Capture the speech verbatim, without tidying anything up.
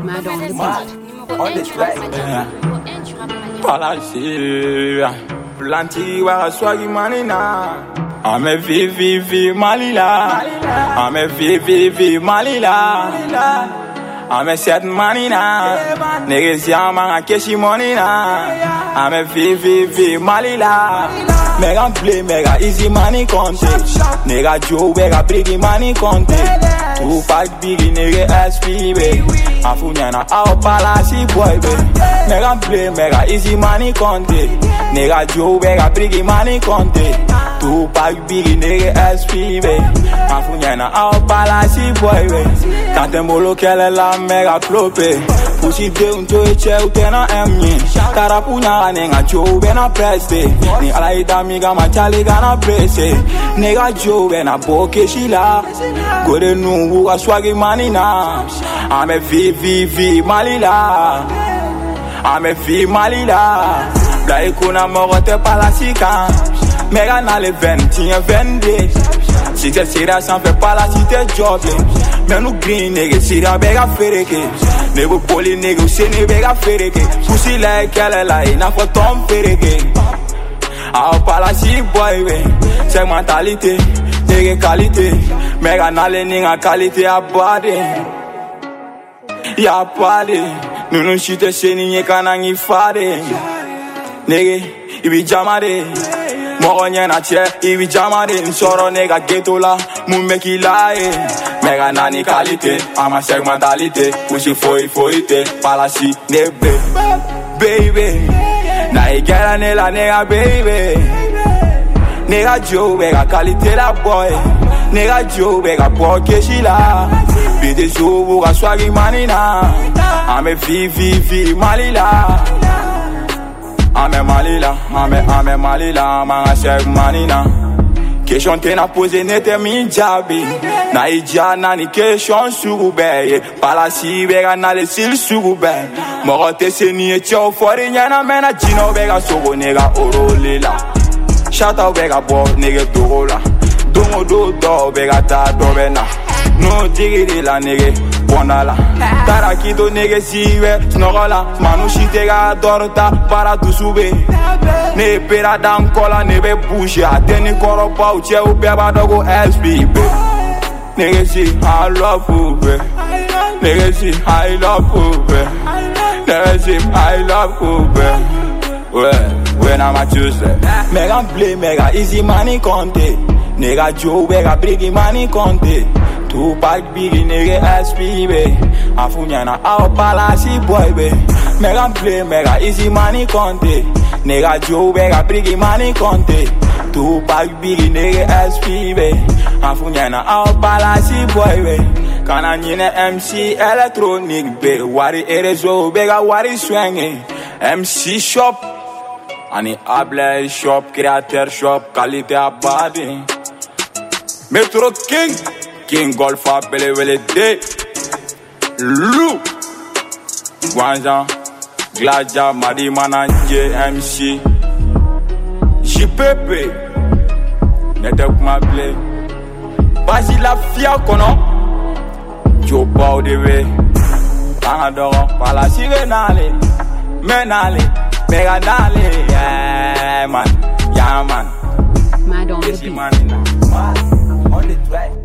Mad on the Mad on the track. Palace, plenty where swaggy money now. I'm a V V V Malila. I'm a V V V Malila. I'm a set money now. Niggas young man, I cash money now. I'm a V V V Malila. Mega play, mega easy money content. Nigga Joe, mega big money content. Two pack big nigga S P B. Afunyana our palace boy be. Mega play, mega easy money content. Nigga Joe, mega big money content. Two pack big nigga S P B. Afunyana our palace boy be. Kantembolo kele la mega flope. Pussy down to a chair, utena emni. Tarapunya nigga Joe, bena preste. Ni alaita miga machali gana prese. Nigga Joe, bena boke shila. Go de nu a swaggy money now. I'm a V V V Malila. I'm a V Malila. Blai kuna morote palasika. Mega na le venti e vende. Si te sira sans fait pas la cité job. Mais nous green nigga sira bega fereke. Nego poli nigga se ne bega fereke. Pussy like elle la ina for tom fereke. Our palace boy we. C'est mentalité, nigga qualité. Mega na le ninga qualité a body. Ya body. Nous nous chute se ni kanangi fade. Nigga, ibi jamade. Moronye na che, ibi jamade. Nsoro nega ghetto la, mu meki la e. Mega nani qualité, ama segmentalité. Pussy foi foite, palasi nebe. Baby, na igera nela nega baby. Nega Joe, mega qualité la boy. Nega Joe, mega poke shila. Bide Joe, buga swaggy manina. Ame V V V Malila. Ame Malila, ame ame Malila, manga seg manina. Question te na pose nete min jabi. Na ija na ni question surube. Palasi bega na le sil surube. Morote se ni e chow fori nyana mena jino bega sogo nega oro lila. Shout out bega bo nigga dorola. Dongo do do bega ta do bena. No digiri la nigga bonala. Tarakito nigga siwe snogola. Manu shitega dorta para tu sube. Ne pera dan kola ne be bouge. Ateni koro pa uche ubeba dogo S P B. Nigga see I love you be. Nigga see I love you be. Nigga see I love you be. Well. When I'm a Tuesday, mega play, mega easy money conte. Nigga Joe, mega big money conte. Two pack big nigga S P B. Afunyana our palace boy be. Mega play, mega easy money conte. Nigga Joe, mega big money conte. Two pack big nigga S P B. Afunyana our palace boy be. Kana nyine M C electronic be. Wari erezo, bega wari swinging. M C shop. Ani Ablay shop, créateur shop, qualité à body. Metro King, King Golf appelé Wele D. Lou, Gwanjan, Gladja, Madi Manager, M C. J P P, Netek Mablé. Basi la fia kono, Joe Pau de V. Tangadoro, Palasi Venale, Menale. Mega dale, yeah man, yeah man. Mad on the beat. Mad on the track.